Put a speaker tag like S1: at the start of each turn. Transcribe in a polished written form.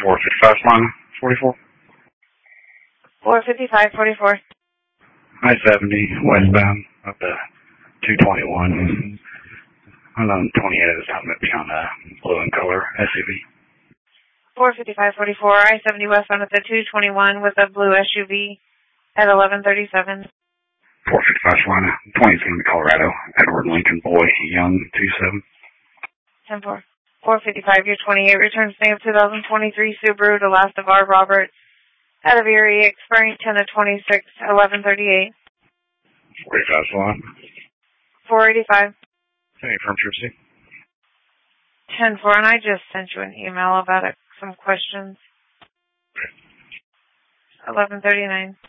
S1: 455 Smyrna, 44.
S2: 455-44.
S1: I-70, westbound, up to 221. Unknown 28 at the time, maybe on a blue in color SUV.
S2: 455-44, I-70 westbound at the 221 with a blue SUV at 1137.
S1: 455 Smyrna, 27 Colorado, Edward Lincoln Boy, Young, 27.
S2: 10-4. 455, your 28, return stamp 2023 Subaru, the last of R. Roberts, out of Erie, expiring 10-26, 1138.
S1: 45 Salon.
S2: 485.
S1: Hey, from Jersey.
S2: 10-4, and I just sent you an email about it, some questions. 1139.